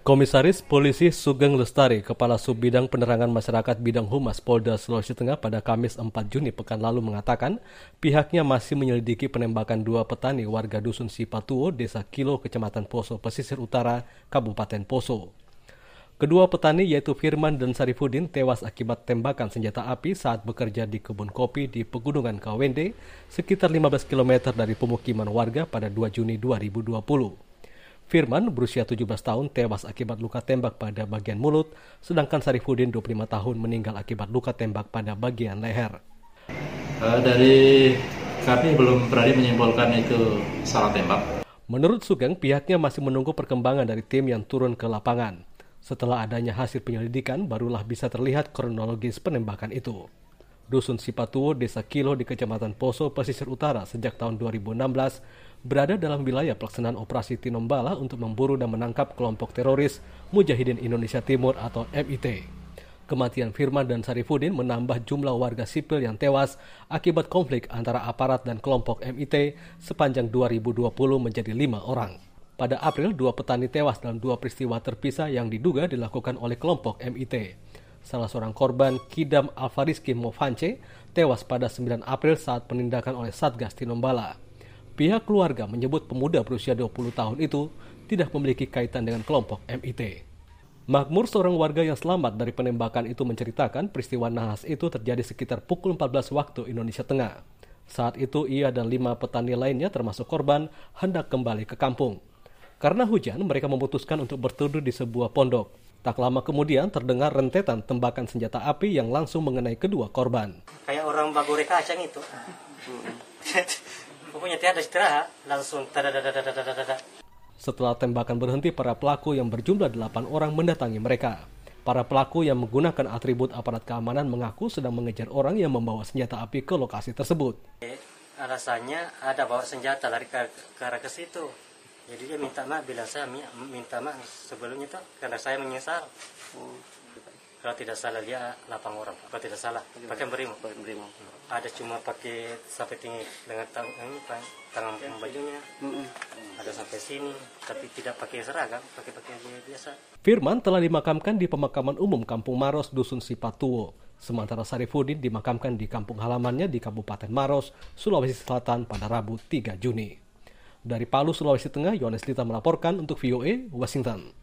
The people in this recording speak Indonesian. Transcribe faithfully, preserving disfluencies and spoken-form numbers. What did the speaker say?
Komisaris Polisi Sugeng Lestari, Kepala Subbidang Penerangan Masyarakat Bidang Humas Polda Sulawesi Tengah pada Kamis empat Juni pekan lalu mengatakan pihaknya masih menyelidiki penembakan dua petani warga Dusun Sipatuo, Desa Kilo, Kecamatan Poso, Pesisir Utara, Kabupaten Poso. Kedua petani yaitu Firman dan Sarifudin tewas akibat tembakan senjata api saat bekerja di kebun kopi di Pegunungan Kawende, sekitar lima belas kilometer dari pemukiman warga pada dua Juni dua ribu dua puluh. Firman berusia tujuh belas tahun tewas akibat luka tembak pada bagian mulut, sedangkan Sarifudin dua puluh lima tahun meninggal akibat luka tembak pada bagian leher. Uh, dari kami belum berani menyimpulkan itu salah tembak. Menurut Sugeng, pihaknya masih menunggu perkembangan dari tim yang turun ke lapangan. Setelah adanya hasil penyelidikan, barulah bisa terlihat kronologis penembakan itu. Dusun Sipatuo, Desa Kilo di Kecamatan Poso, Pesisir Utara sejak tahun dua ribu enam belas berada dalam wilayah pelaksanaan operasi Tinombala untuk memburu dan menangkap kelompok teroris Mujahidin Indonesia Timur atau M I T. Kematian Firman dan Sarifudin menambah jumlah warga sipil yang tewas akibat konflik antara aparat dan kelompok M I T sepanjang dua ribu dua puluh menjadi lima orang. Pada April, dua petani tewas dalam dua peristiwa terpisah yang diduga dilakukan oleh kelompok M I T. Salah seorang korban, Kidam Alfariski Mofance, tewas pada sembilan April saat penindakan oleh Satgas Tinombala. Pihak keluarga menyebut pemuda berusia dua puluh tahun itu tidak memiliki kaitan dengan kelompok M I T. Makmur, seorang warga yang selamat dari penembakan itu, menceritakan peristiwa nahas itu terjadi sekitar pukul empat belas waktu Indonesia Tengah. Saat itu ia dan lima petani lainnya termasuk korban hendak kembali ke kampung. Karena hujan, mereka memutuskan untuk berteduh di sebuah pondok. Tak lama kemudian terdengar rentetan tembakan senjata api yang langsung mengenai kedua korban. Kayak orang bagore kacang itu. Pokoknya tiada istirahat, langsung tadadadadadadadada. Setelah tembakan berhenti, para pelaku yang berjumlah delapan orang mendatangi mereka. Para pelaku yang menggunakan atribut aparat keamanan mengaku sedang mengejar orang yang membawa senjata api ke lokasi tersebut. Alasannya ada bawa senjata lari ke, ke arah ke situ. Jadi dia minta maaf, bilang saya minta maaf sebelumnya tuh karena saya menyesal. Hmm. Kalau tidak salah dia delapan orang, kalau tidak salah pakai berimo. berimo. Ada cuma pakai sampai tinggi dengan tang ini tangan bajunya. Hmm. Ada sampai sini, tapi tidak pakai seragam, pakai pakai biasa. Firman telah dimakamkan di pemakaman umum Kampung Maros, Dusun Sipatuo. Sementara Sarifudin dimakamkan di kampung halamannya di Kabupaten Maros, Sulawesi Selatan pada Rabu tiga Juni. Dari Palu, Sulawesi Tengah, Yohanes Lita melaporkan untuk V O A Washington.